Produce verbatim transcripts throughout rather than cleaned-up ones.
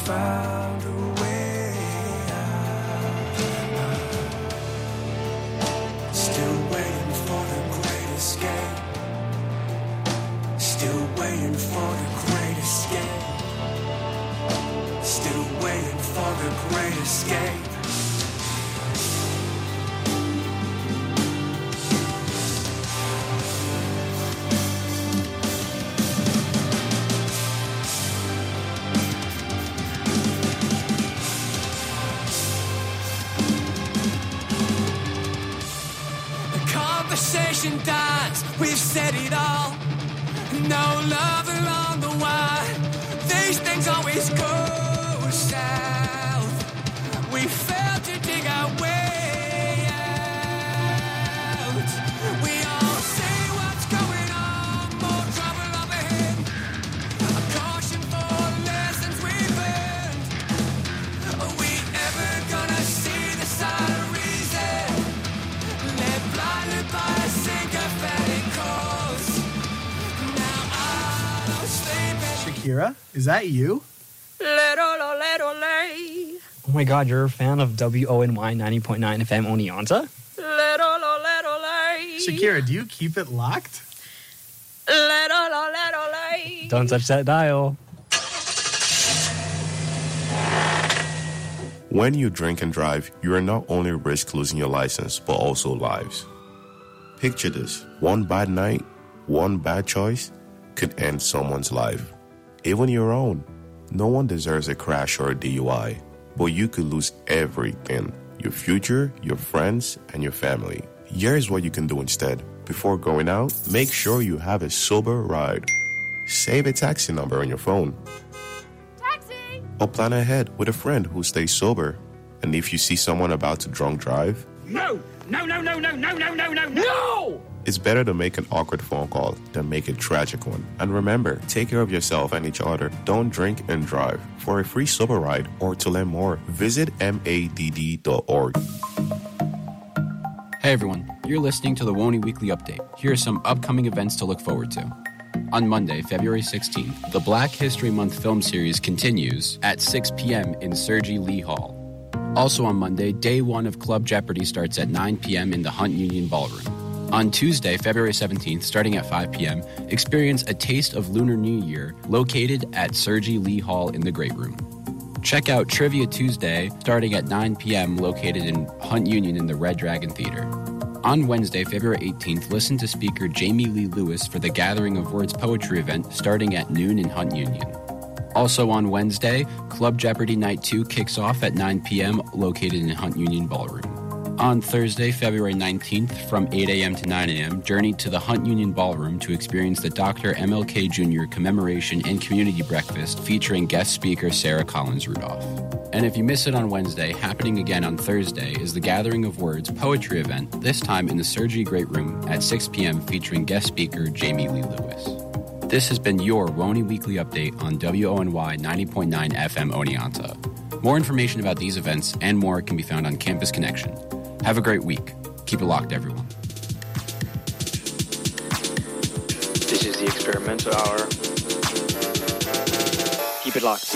found a way out. Still waiting for the great escape. Still waiting for the great escape. Still waiting for the great escape. Conversation dies, we've said it all. No love along the way. These things always go south. We failed to dig our way out. We all see what's going on. More trouble up ahead. A caution for lessons we've learned. Are we ever gonna see the side of reason? Led blinded by a sympathetic cause. Now I don't sleep. Shakira, is that you? Oh my god, you're a fan of W O N Y ninety point nine F M Oneonta? Shakira, do you keep it locked? Don't touch that dial. When you drink and drive, you are not only risk losing your license, but also lives. Picture this. One bad night, one bad choice could end someone's life. Even your own. No one deserves a crash or a D U I, but you could lose everything. Your future, your friends, and your family. Here's what you can do instead. Before going out, make sure you have a sober ride. Save a taxi number on your phone. Taxi! Or plan ahead with a friend who stays sober. And if you see someone about to drunk drive, No! No, no, no, no, no, no, no, no, no! it's better to make an awkward phone call than make a tragic one. And remember, take care of yourself and each other. Don't drink and drive. For a free sober ride or to learn more, visit M A D D dot org. Hey everyone, you're listening to the Woney Weekly Update. Here are some upcoming events to look forward to. On Monday, February sixteenth, the Black History Month film series continues at six p.m. in Sergi Lee Hall. Also on Monday, day one of Club Jeopardy starts at nine p.m. in the Hunt Union Ballroom. On Tuesday, February seventeenth, starting at five p.m., experience a taste of Lunar New Year located at Sergi Lee Hall in the Great Room. Check out Trivia Tuesday, starting at nine p.m., located in Hunt Union in the Red Dragon Theater. On Wednesday, February eighteenth, listen to speaker Jamie Lee Lewis for the Gathering of Words poetry event starting at noon in Hunt Union. Also on Wednesday, Club Jeopardy Night two kicks off at nine p.m., located in Hunt Union Ballroom. On Thursday, February nineteenth, from eight a.m. to nine a.m., journey to the Hunt Union Ballroom to experience the Doctor M L K Junior Commemoration and Community Breakfast featuring guest speaker Sarah Collins Rudolph. And if you miss it on Wednesday, happening again on Thursday is the Gathering of Words poetry event, this time in the Sergi Great Room at six p.m. featuring guest speaker Jamie Lee Lewis. This has been your Woney Weekly Update on W O N Y ninety point nine F M Oneonta. More information about these events and more can be found on Campus Connection. Have a great week. Keep it locked, everyone. This is the Experimental Hour. Keep it locked.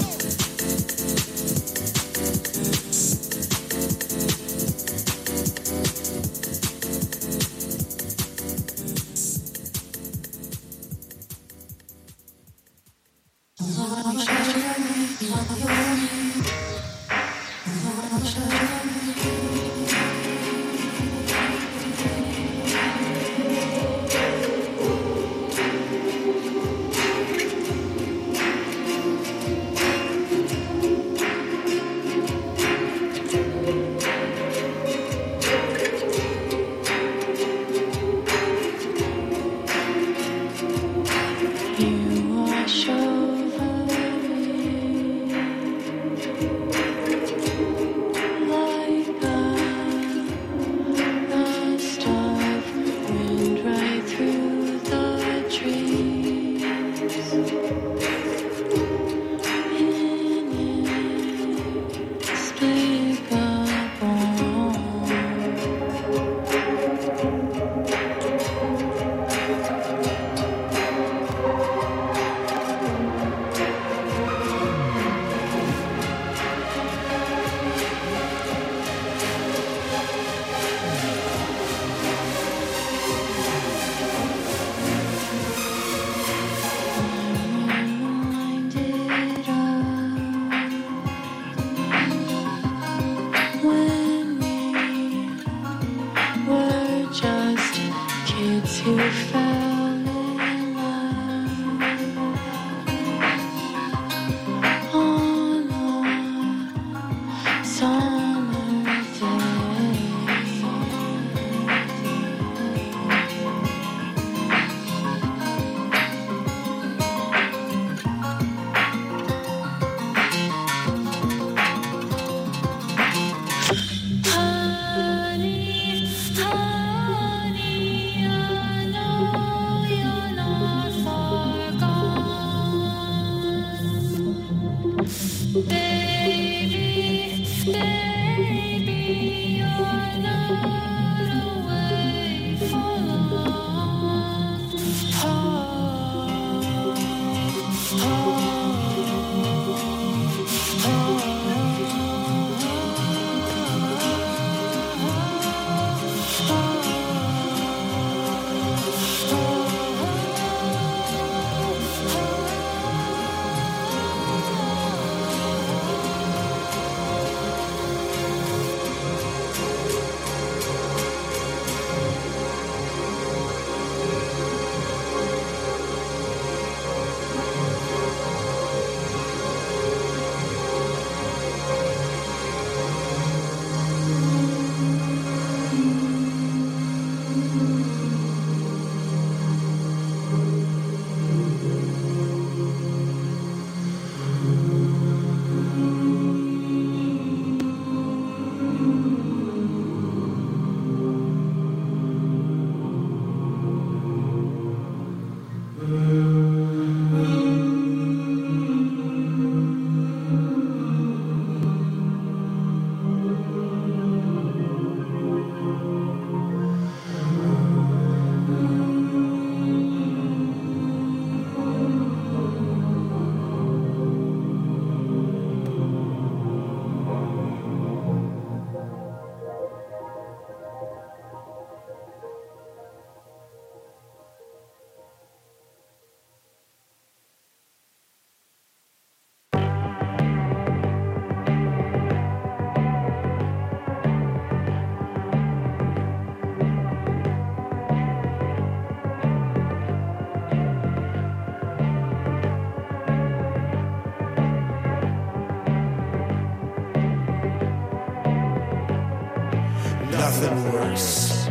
Nothing works.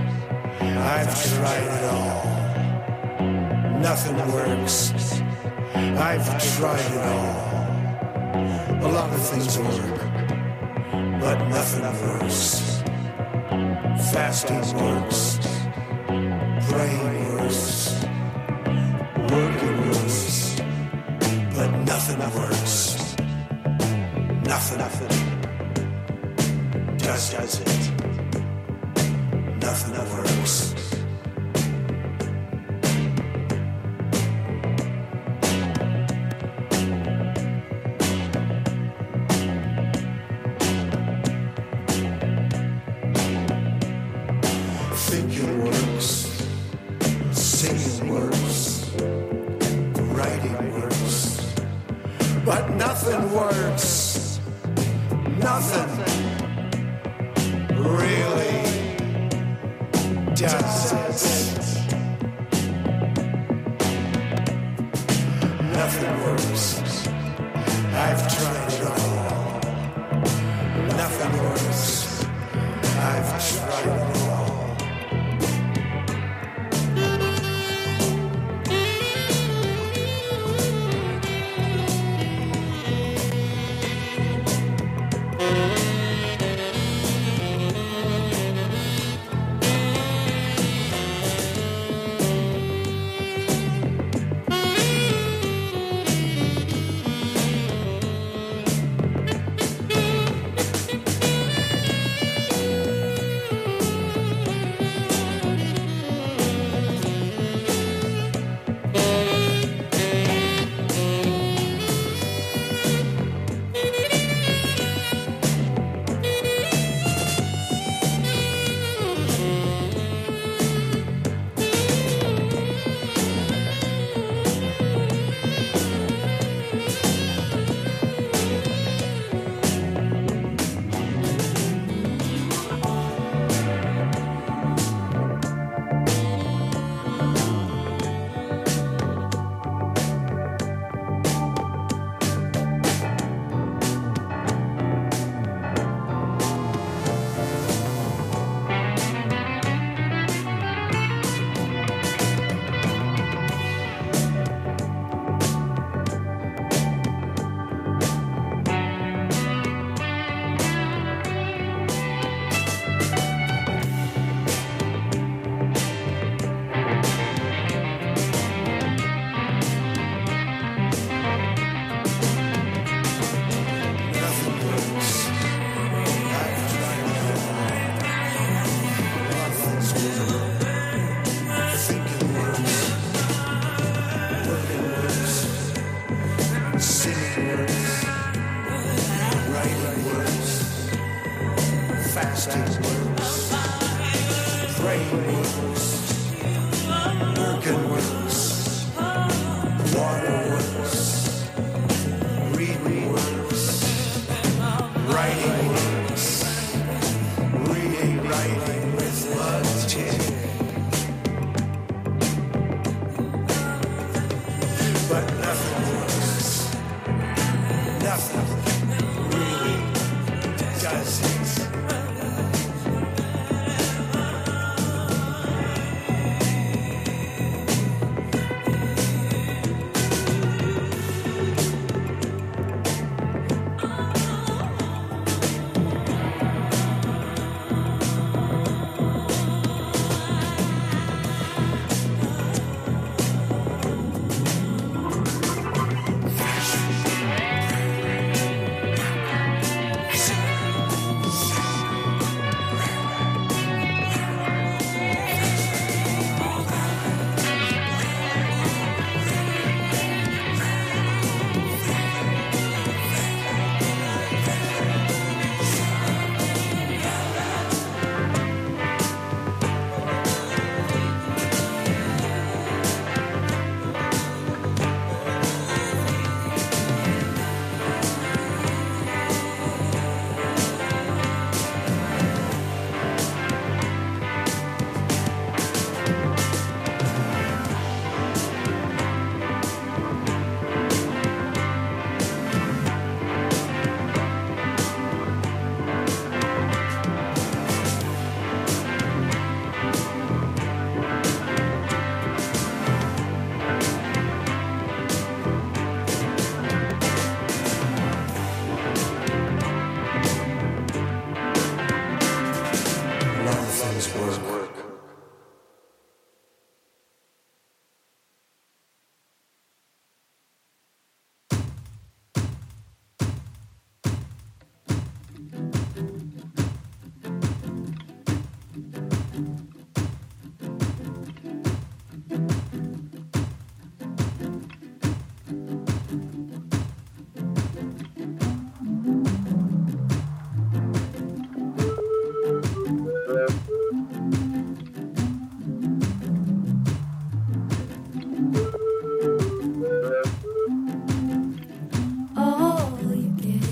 I've tried it all. Nothing works. I've tried it all. A lot of things work, but nothing works. Fasting works. Praying works. Working works. But nothing works. Nothing, nothing does, does it. Nothing works. Thinking works. Singing works. Writing works. But nothing works. Nothing really does it. Nothing works. I've tried it all. Nothing works. I've tried it all. All you get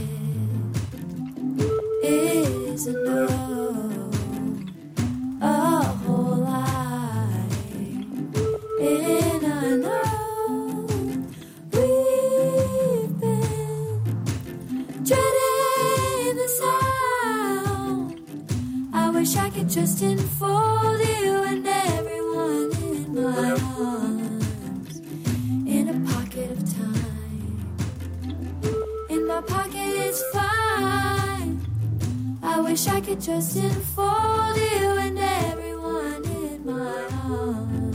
is a no, a whole lie. And I know we've been dreading the sound. I wish I could just enfold you and everyone in my arms in a pocket of time. In my pocket it's fine. I wish I could just enfold you and everyone in my arms.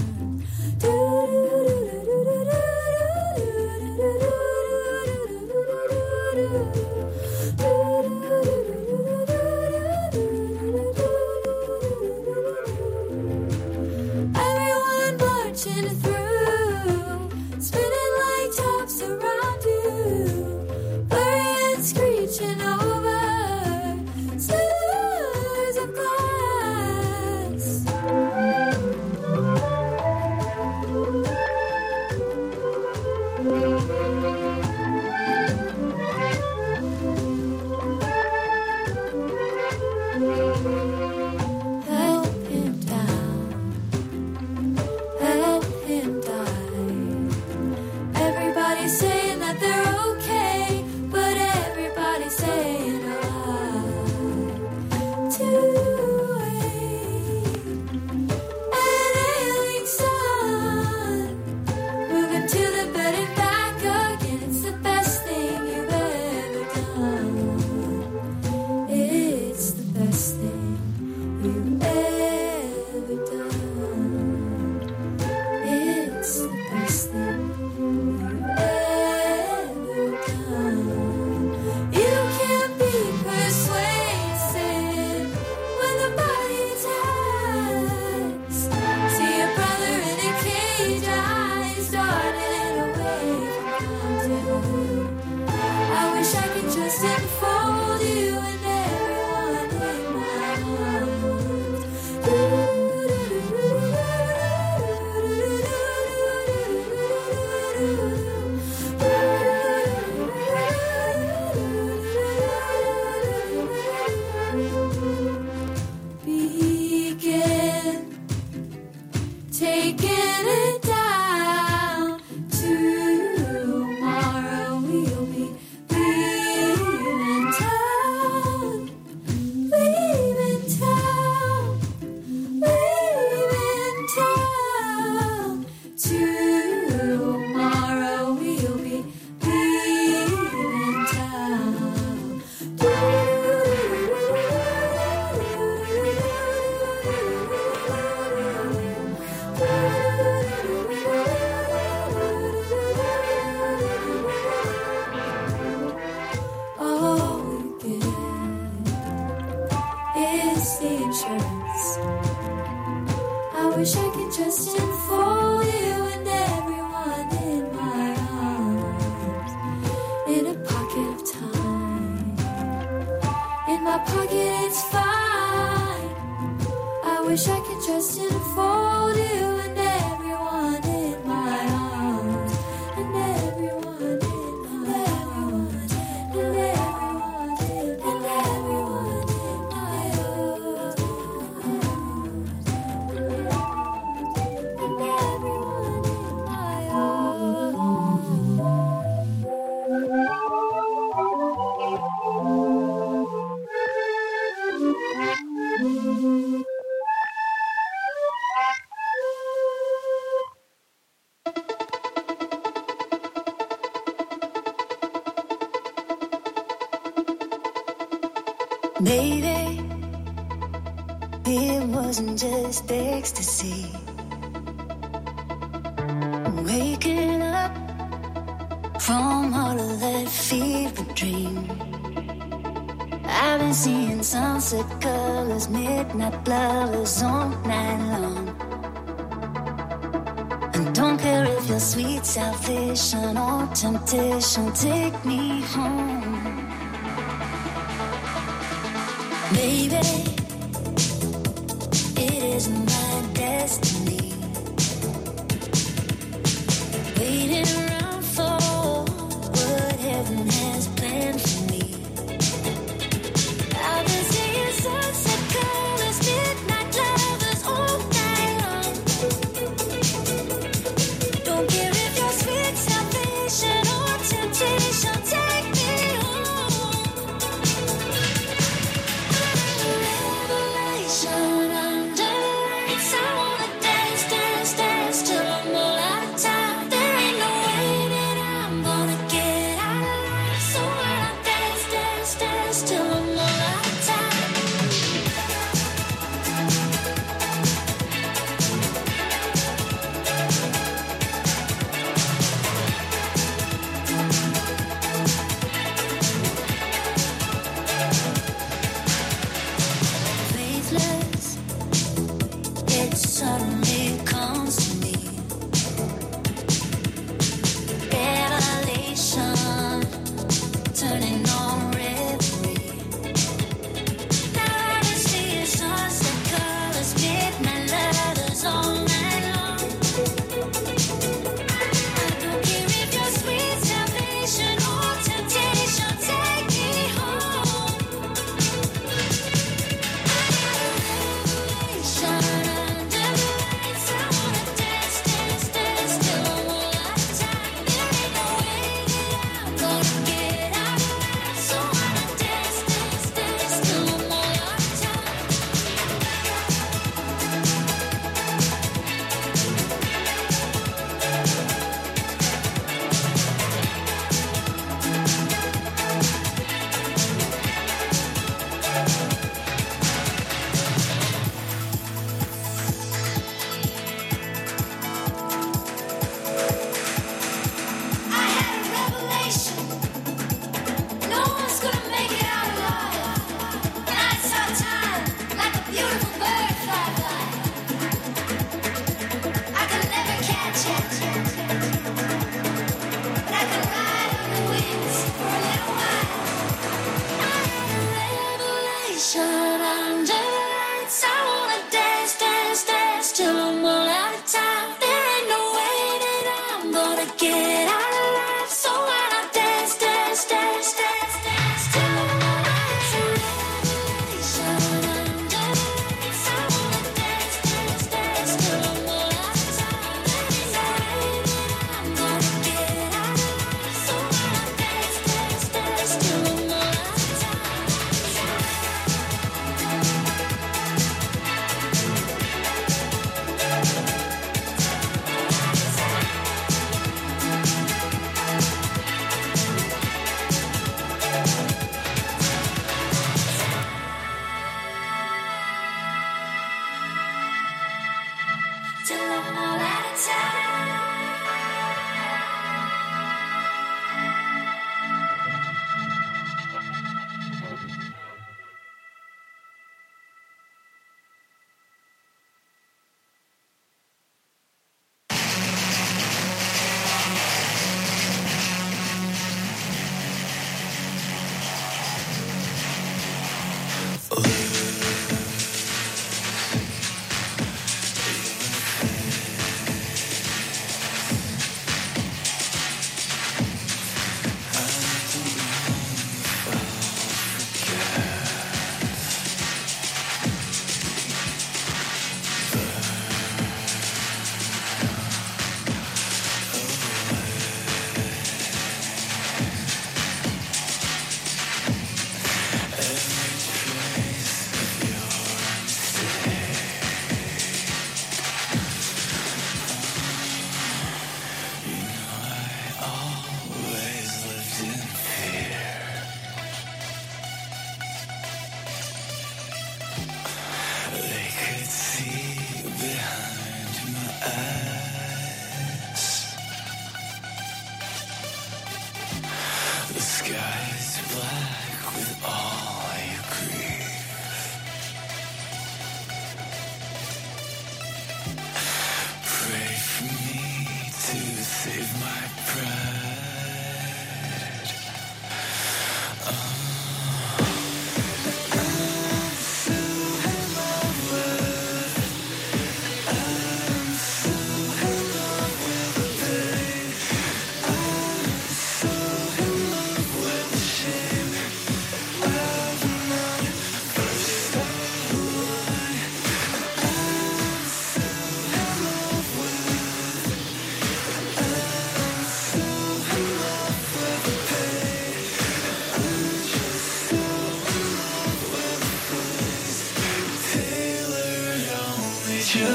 Everyone marching through, spinning like tops around you, blurry and screeching over slurs of glass. Help him down, help him die. Everybody's saying that they're okay, but everybody's saying a lie. Too late. An ailing sun, moving to the bed and back again. It's the best thing you've ever done. It's the best thing you've ever done. It's the best thing you've ever done. You can't be persuasive when the body's hacks. See a brother in a cage, eyes darting away from contact. I wish I could just enfold you and everyone in my arms. Begin taking it down. Tomorrow we'll be leaving town, leaving town, leaving town. Tomorrow we'll be leaving town. All you get is the insurance. I wish I could just enfold you and everyone in my arms in a pocket of time. In my pocket it's fine. I wish I could just enfold you and everyone in my arms. And everyone in my arms. And everyone in, and everyone in my arms. And everyone in my arms. Maybe it wasn't just ecstasy. Waking up from all of that fever dream, I've been seeing sunset colors, midnight lovers all night long. And don't care if you're sweet salvation or temptation, take me home. Maybe it is my destiny, waiting around for what heaven has planned for me. I've been seeing sunset colors, midnight lovers all night long. Don't care if you're sweet salvation or temptation, take me home. Revelation under lights, I wanna dance, dance, dance till I'm all out of time. There ain't no way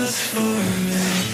just for me.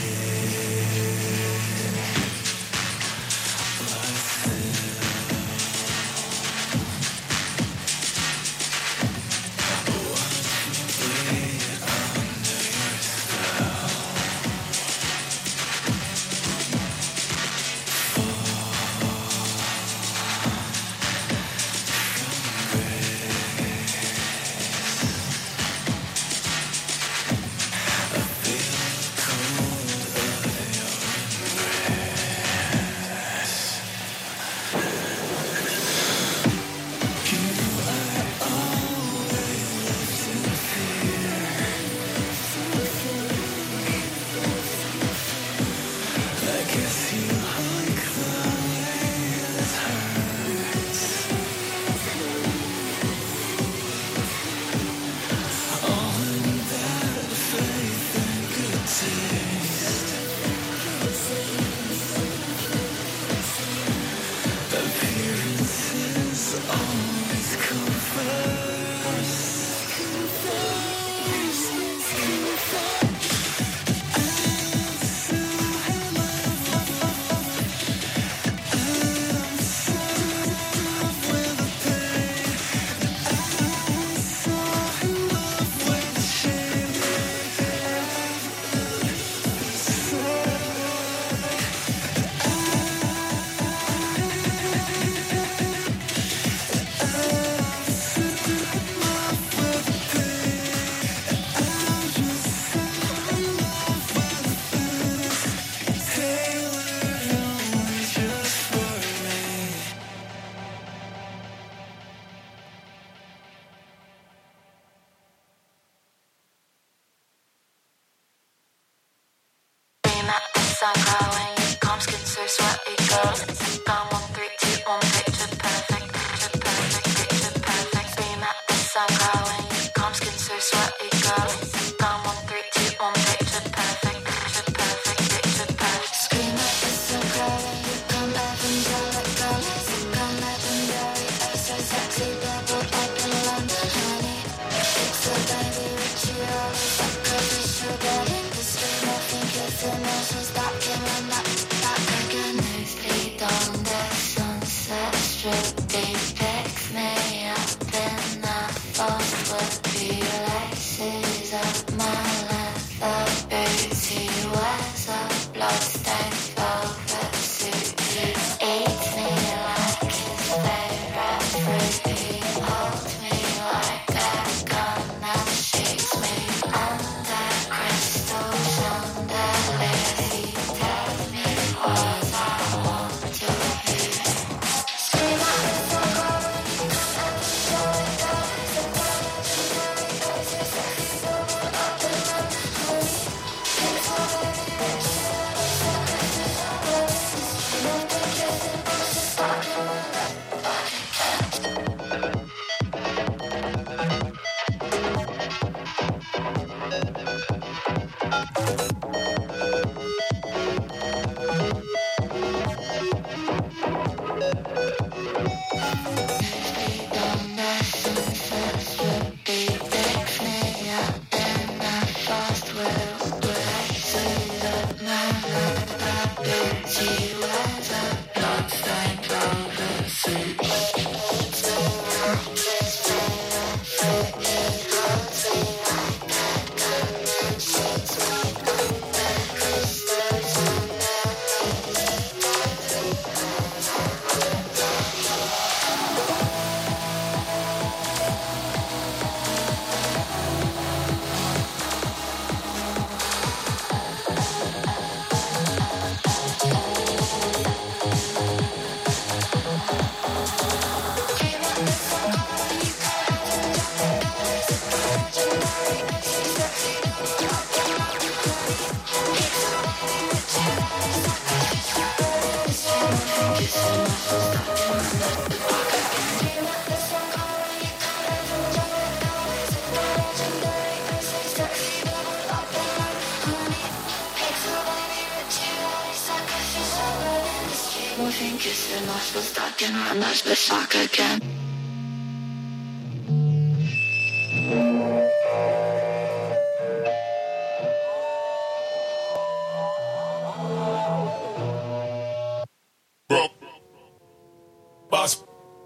Boss.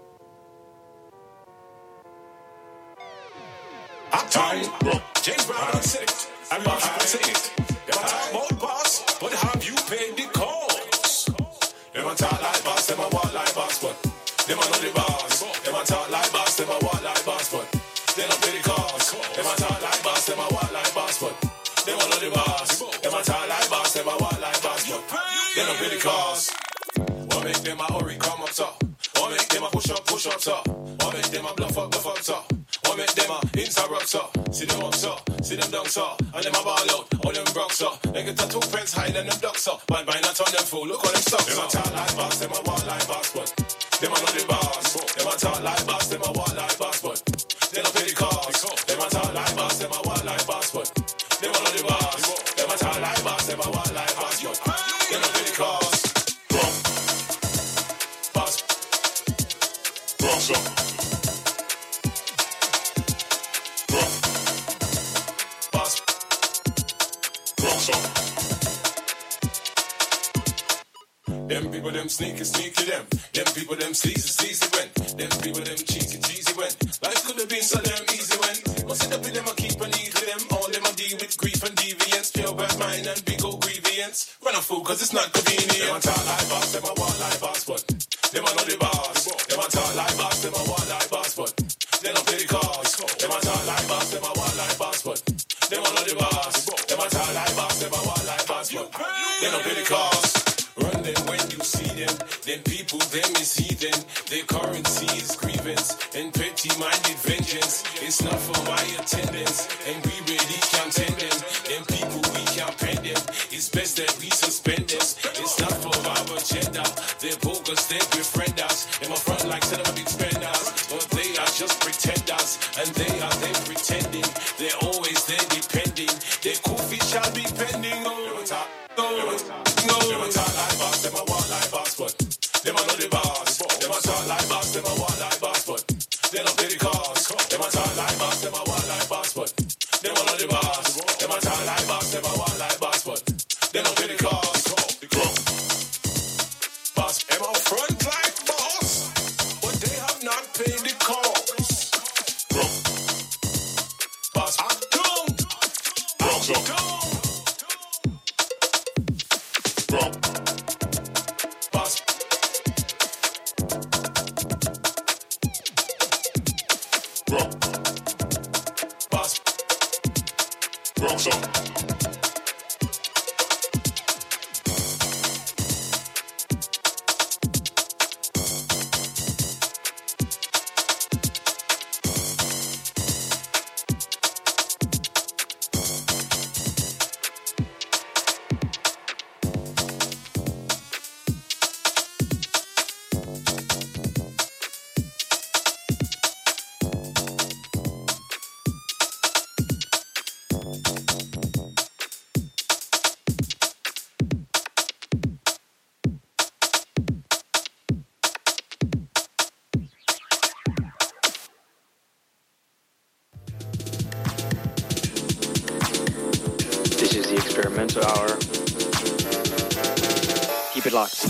Uptown, James Brown on six. I'm boss on six. Them a talk about boss, but have you paid the cost? Them a talk like boss, them a walk like boss, but them a know the boss. Them a talk like boss, them a walk like boss, but they don't pay the cost. Them a talk like boss, them a walk like boss, but they don't know the boss. Them a talk like boss, them a walk like boss, but they don't pay the cost. What make them a hurry come up top? What make them a push up, push up top? What make them a bluff up, bluff up top? What make them a interrupt up? See them up so, see them down so, and them a ball out, all them broke so. They get a two pence high than them ducks up, but by not on them fool, look how them stuck. Them a talk like boss, them a walk like boss, but them a know the boss. Them a talk like boss, them a walk like boss, but they don't pay the cost. Them a talk like boss, them a walk like boss, but them a know the boss. Them a talk like boss, them a walk like boss, but they don't pay the cost. Boss, boss up. Them people, them sneaky, sneaky, them. Them people, them sleazy, sleazy when. Them people, them cheesy, cheesy when. Life could have been so damn easy when. Must sit up with them, I keep on eat with them. All them I deal with grief and deviance. Pure bad mind and big old grievance. Run a fool, cause it's not convenient. Them a talk like boss, them a walk like boss, but them a know the boss. Them a talk like boss, them a walk like boss, but they don't pay the cost. Them a talk like boss, them a walk like boss, but them a know the boss. Them a talk like boss, them a walk like boss, but they don't pay the cost. Run them when you see them. Them people, them is heathen. Their currency is grievance and petty-minded vengeance. It's not for my attendance, and we really can't tend them. Them people, we can't pen them. It's best that we suspend them. It's not for our agenda. They're bogus, they befriend us. In my front like set up big spenders, but they are just pretenders, and they are them pretending. They're always there depending. Their cool feet shall be pending. Oh, no, no, them a talk like boss, them a walk like boss, but them a know the boss. Them a talk like boss, them a walk like boss, but they don't pay the cost. Them a talk like boss, them a walk like boss, but them a know the boss. Them a talk like boss, them a walk like boss, but they don't pay the cost. Boss, them a front like boss, but they have not paid the cost. Boss, I'm done. I'm done. Boss. Boss. Boss. This is the Experimental Hour. Keep it locked.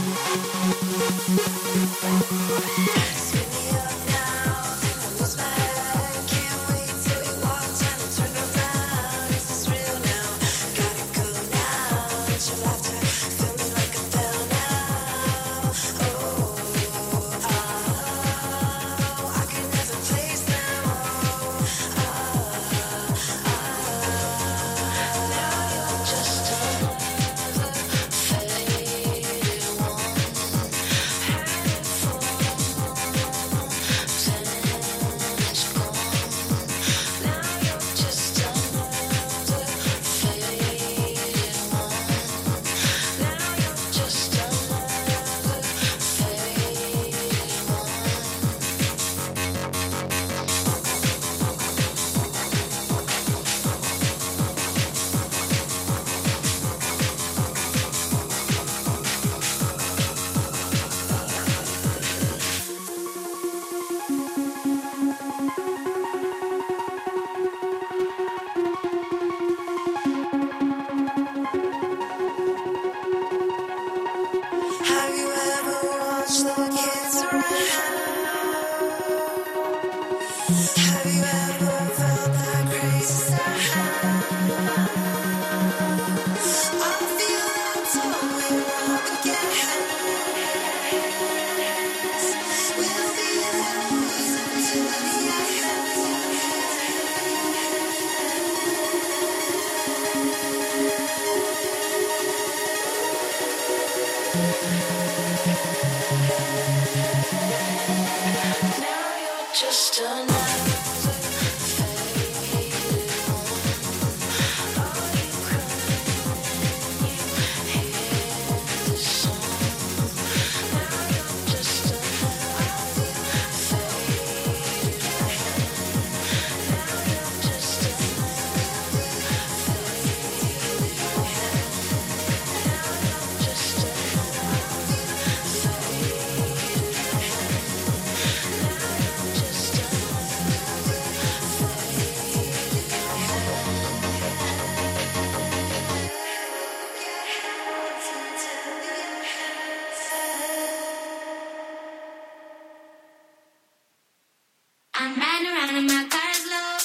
I'm riding around in my car slow.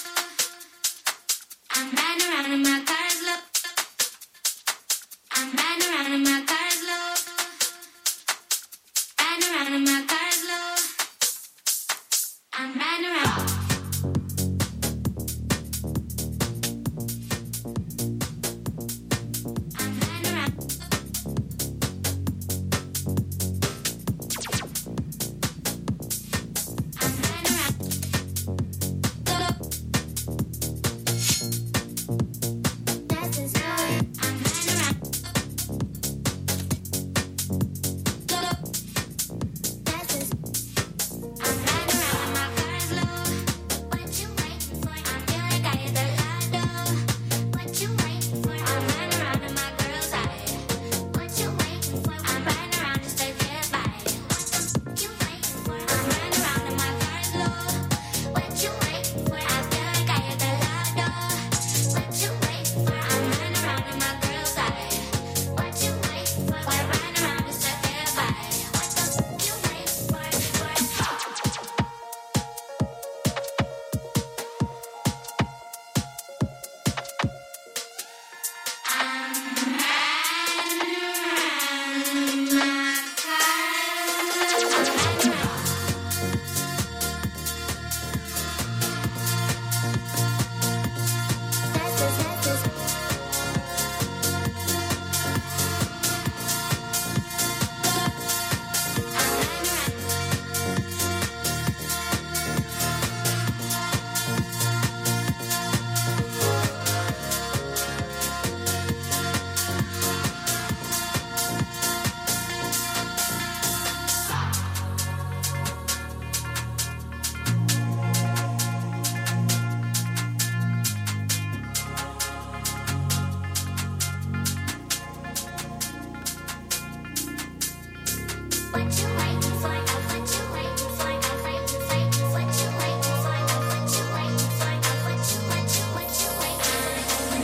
I'm riding around in my car slow. I'm riding around in my car slow. Riding around in my car slow. I'm riding around.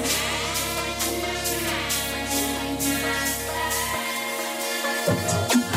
Thank you.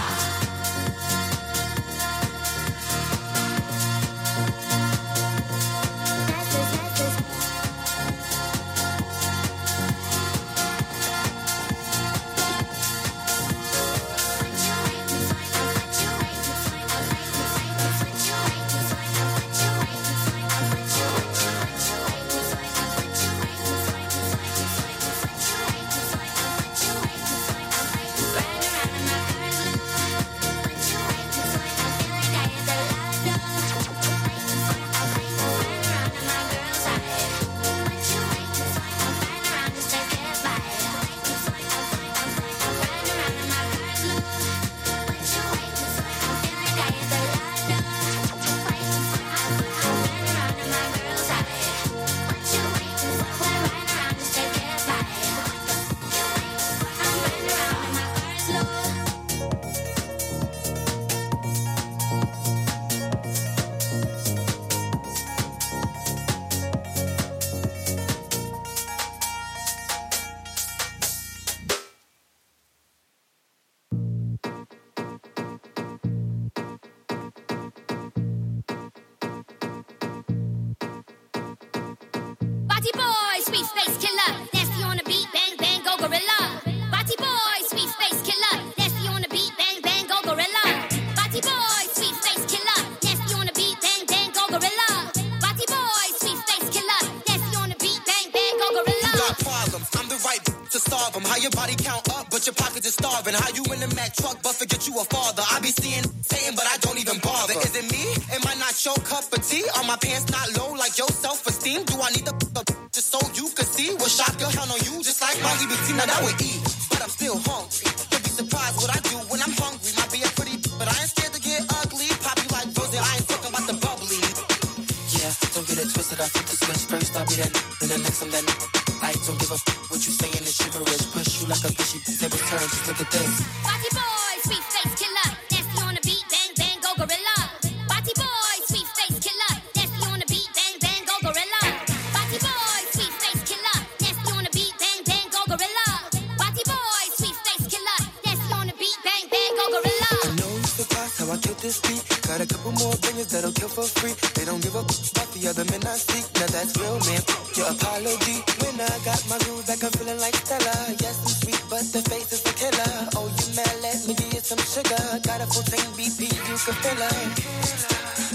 Body boy, sweet face killer. Nasty on the beat, bang, bang, go gorilla. Body boy, sweet face killer. Nasty on the beat, bang, bang, go gorilla. Body boy, sweet face killer. Nasty on the beat, bang, bang, go gorilla. Body boy, sweet face killer. Nasty on the beat, bang, bang, go gorilla. You got problems, I'm the right to solve them. How your body count up, but your pockets is starving. How you in the Mack truck, but forget you a father. I be seeing Satan, but I don't even bother. Is it me? Am I not your cup of tea? Are my pants not low like your self-esteem? Do I need to f- up just so you can see? What shock your count on you, just like Molly B T. Now that would eat, but I'm still hungry. You'll be surprised what I do when I'm hungry. Might be a pretty, but I ain't scared to get ugly. Pop you like Rosie, I ain't talking about the bubbly. Yeah, don't get it twisted. I flip the switch first. I'll be that, then the next I'm that. I don't give a f- what you saying is shiverish. Push you like a fishy, never turn. Just look at this. Body boy, sweet face killer. Nasty on the beat, bang, bang, go gorilla. Body boy, sweet face killer. Nasty on the beat, bang, bang, go gorilla. Body boy, sweet face killer. Nasty on the beat, bang, bang, go gorilla. Body boy, sweet face killer. Nasty on the beat, bang, bang, go gorilla. I know you surprised how I killed this beat. Got a couple more opinions that'll kill for free. They don't give a f- about the other men I see. Now that's real, man. Your apology. When I got my groove back, I'm feeling like Stella. Yes, I'm sweet, but the face is a killer. Oh, you mad? Let me give you some sugar. Got a full tank B P, you can fill her.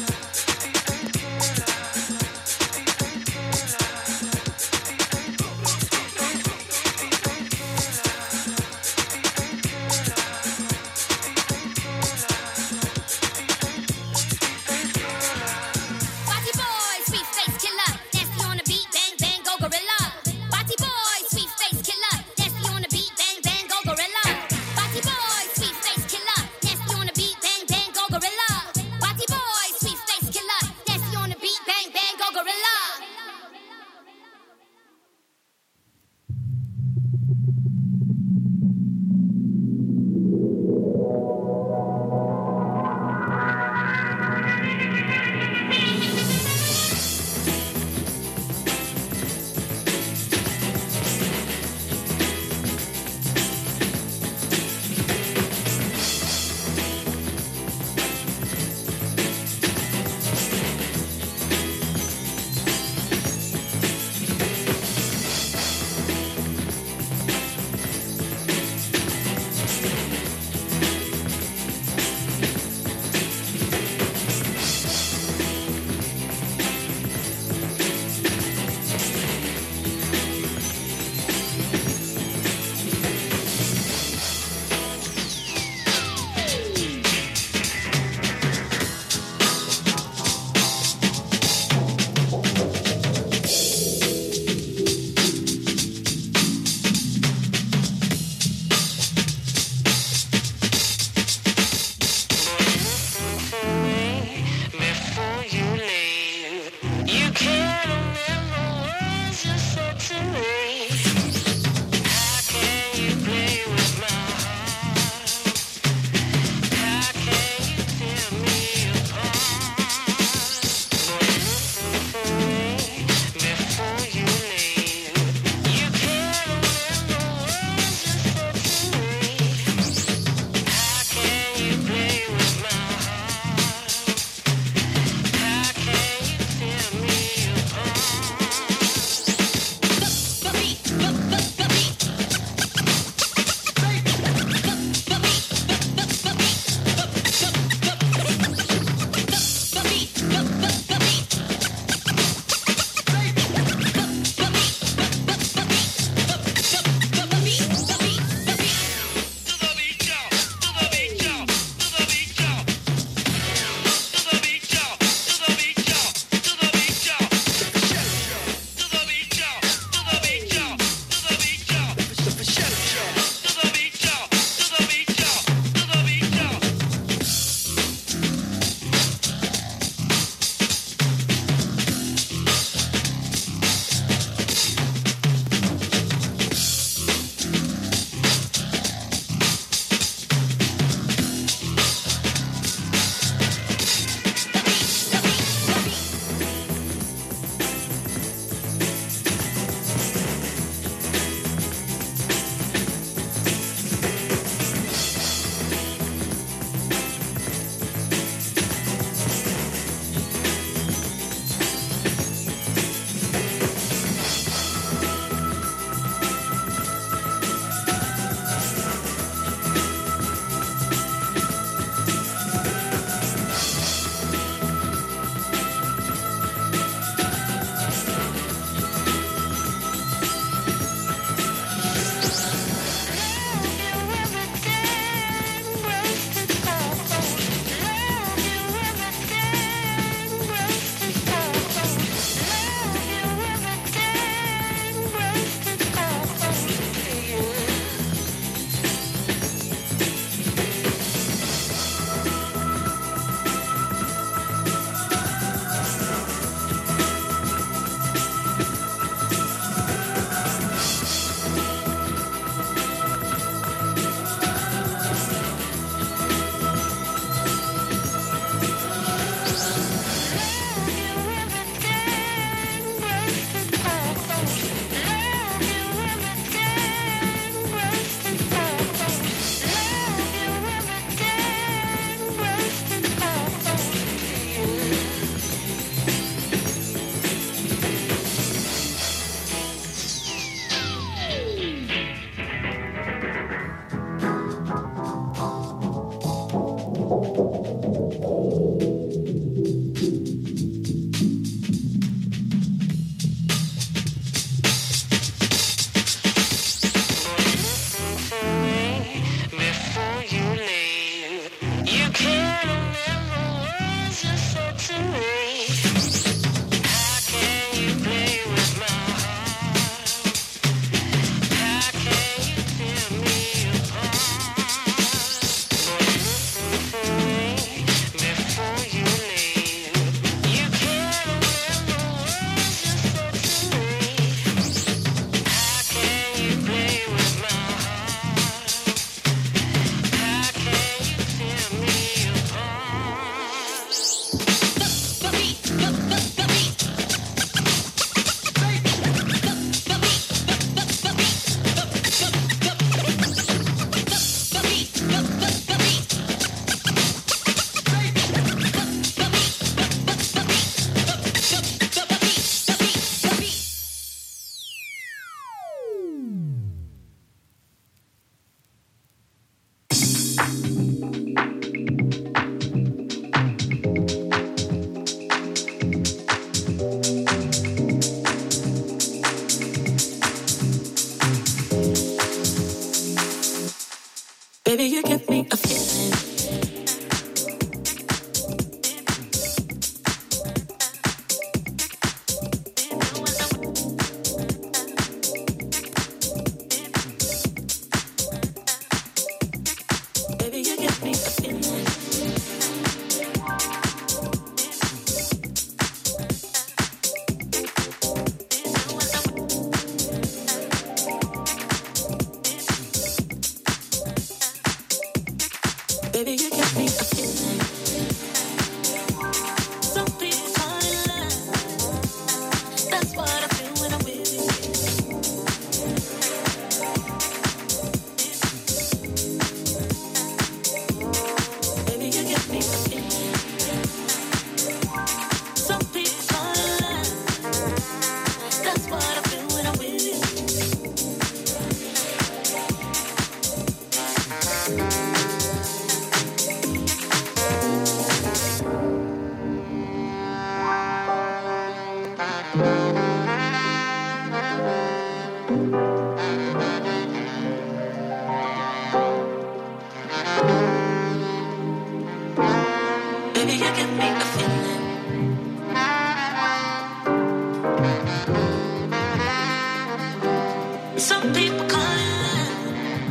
Body boy, sweet face killer. Nasty on the beat, bang, bang, go gorilla. Body boy, sweet face killer. Nasty on the beat, bang, bang, go gorilla. Body boy, sweet face killer. Nasty on the beat, bang, bang, go gorilla. Baby, you give me a feeling. Some people call it love. That's what I feel when I'm with you. Baby, you give me a feeling. Some people call it love. That's what I feel when I'm with you. Baby, you give me a feeling. Some people call it love.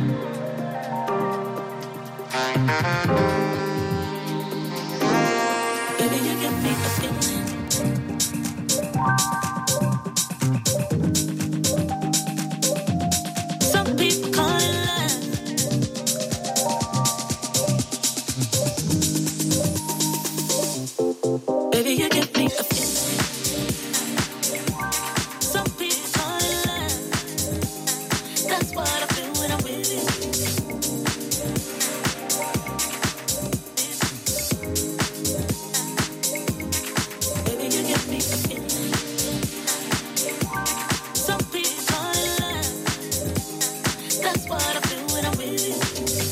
Baby, you give me a feeling. Some people call it love. Baby, you give me a feeling. Some people call it love. That's what I feel when I'm with you. Baby, you give me a feeling. Some people call it love. That's what I feel when I'm with you.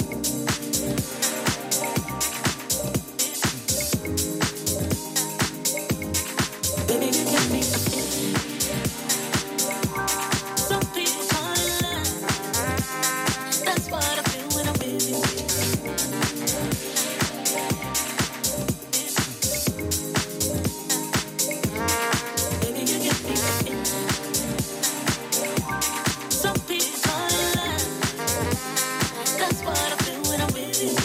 Baby, you give me a feeling. Some people call it love. That's what I feel when I'm with you. Baby, you give me a feeling. Some people call it love. That's what I feel when I'm with you.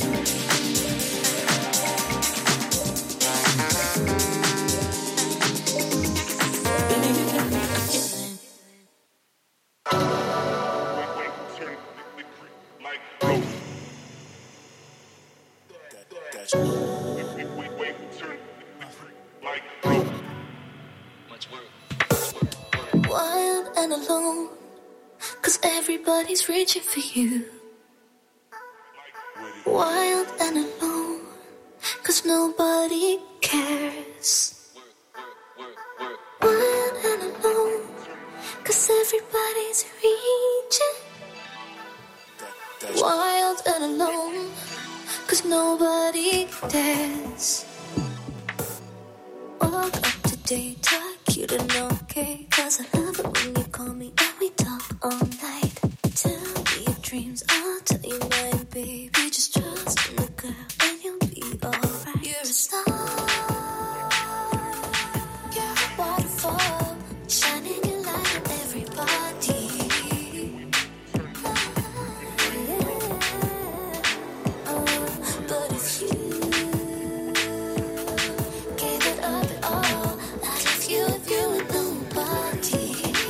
Baby, you give me a feeling. Wild and alone, 'cause everybody's reaching for you. Wild and alone, 'cause nobody cares. Wild and alone, 'cause everybody's reaching. Wild and alone, 'cause nobody dares. Walk up to date, talk you to know, okay? 'Cause I love it when you call me and we talk all night. Tell me your dreams, I'll tell you mine, baby. Just trust in the girl and you'll be alright. You're a star, you're a waterfall, shining your light on everybody. Oh, but if you gave it up at all, I'd leave you if you were nobody.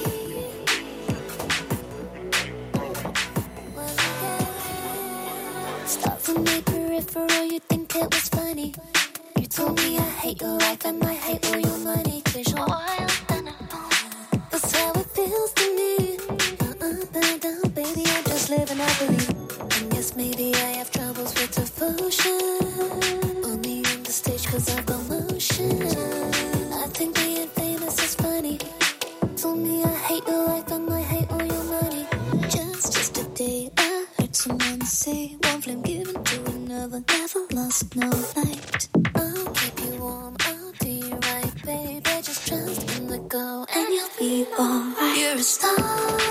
Start from my peripheral, you think it was funny. You told me I hate your life and I hate all your money. 'Cause you're wild and alone, that's how it feels to me. Uh-uh, uh-uh, baby, I'm just living happily. And yes, maybe I have troubles with devotion. Only on the stage 'cause I've got motion. I think being famous is funny. Told me I hate your life and I hate all your money. Just yesterday I heard someone say, one flame given to another never lost no light. I'll keep you warm, I'll do you right, baby. Just trust in the girl and you'll be alright. You're a star,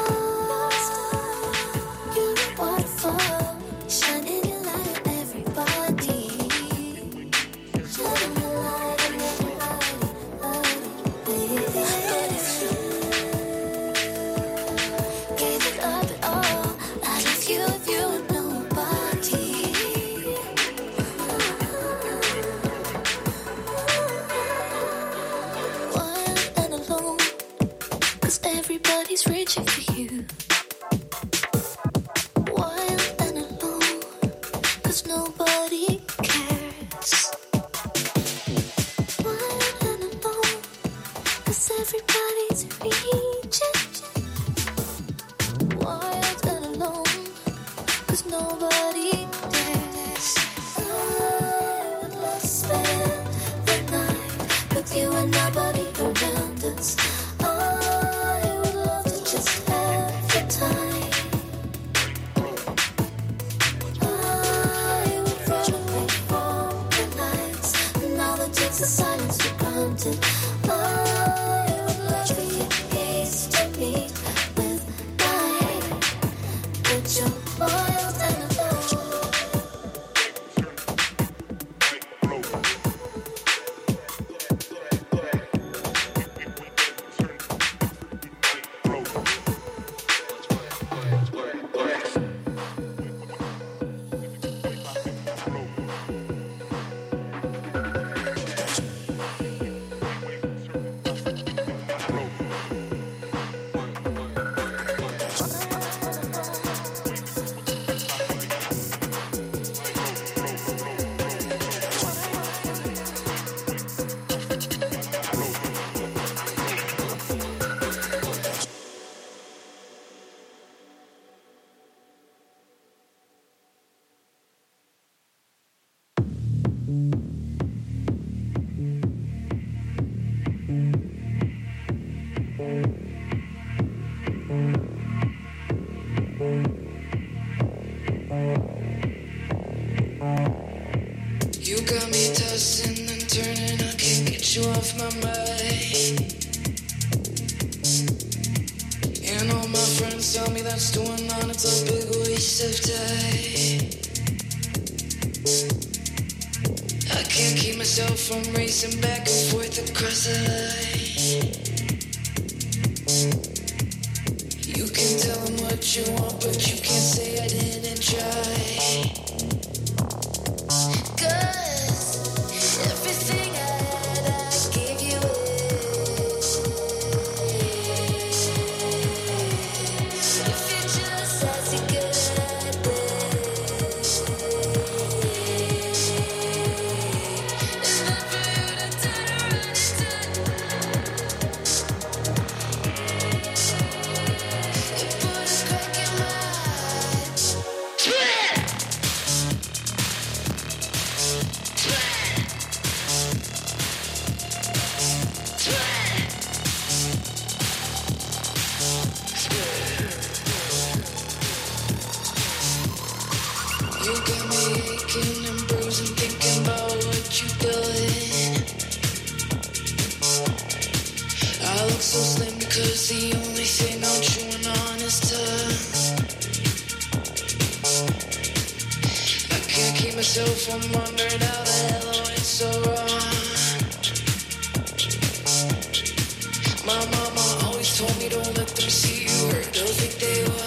you're a waterfall, shining your light on everybody. Shining your light on everybody, baby. But if you gave it up at all, I'd leave you if you were nobody. 'cause nobody cares. Wild and alone, 'cause everybody's reaching. Wild and alone, 'cause nobody dares. I would love to spend the night with you and nobody around us. I would love to just have the time. I would run away from the nights and all the takes of silence for granted. I would love for your gaze to meet with mine, but you're wild and alone. You got me tossing and turning, I can't get you off my mind. And all my friends tell me that's doing on, it's a big waste of time. I can't keep myself from racing back and forth across the line. You can tell them what you want, but you can't say I didn't try. Everything I had, I gave you if you just ask a good it's not for you to turn around and it put a crack in my You got me aching and bruising, thinking about what you done. I look so slim because the only thing I'm chewing on is tongue. I can't keep myself from wondering how the hell I went so wrong. My mama always told me don't let them see you hurt, don't think they would.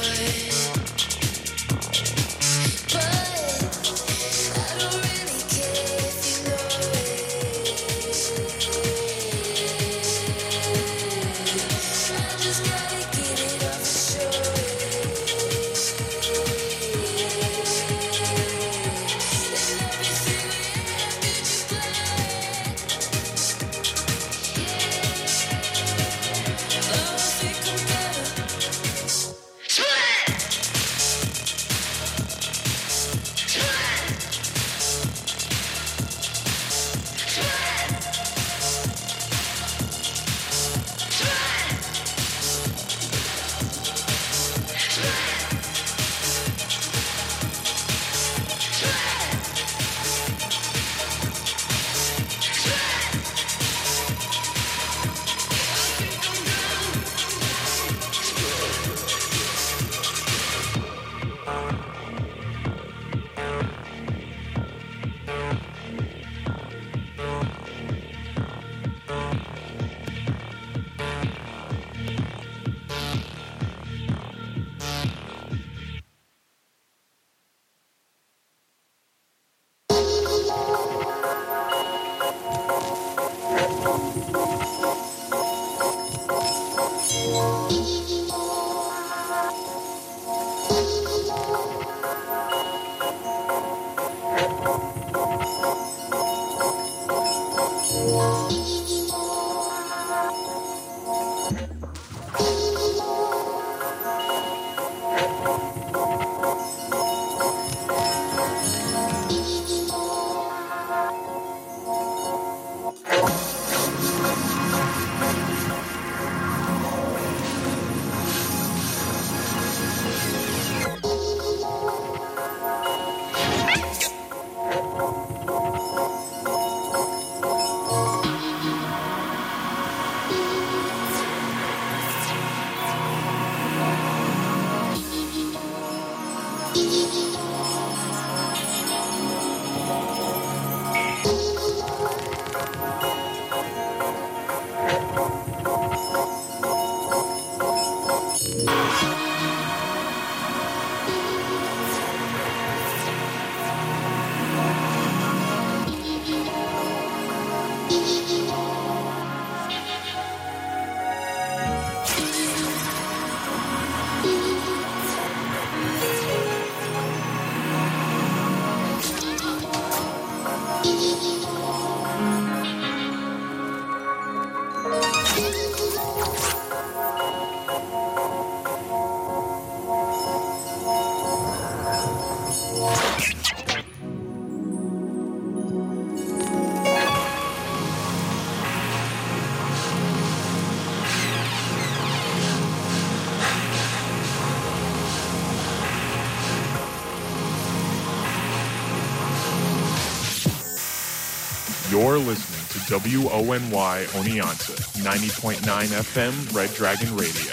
You're listening to W O N Y Oneonta, ninety point nine F M, Red Dragon Radio.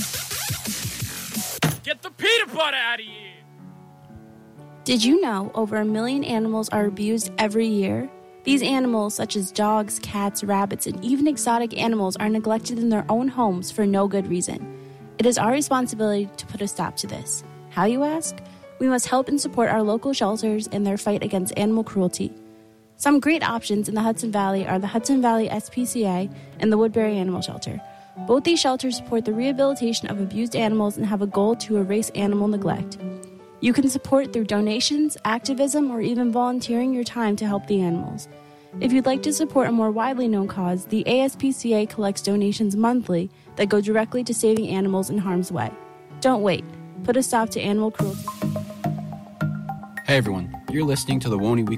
Get the peanut butter out of here! Did you know over a million animals are abused every year? These animals, such as dogs, cats, rabbits, and even exotic animals, are neglected in their own homes for no good reason. It is our responsibility to put a stop to this. How, you ask? We must help and support our local shelters in their fight against animal cruelty. Some great options in the Hudson Valley are the Hudson Valley S P C A and the Woodbury Animal Shelter. Both these shelters support the rehabilitation of abused animals and have a goal to erase animal neglect. You can support through donations, activism, or even volunteering your time to help the animals. If you'd like to support a more widely known cause, the A S P C A collects donations monthly that go directly to saving animals in harm's way. Don't wait. Put a stop to animal cruelty. Hey everyone, you're listening to the Woney Week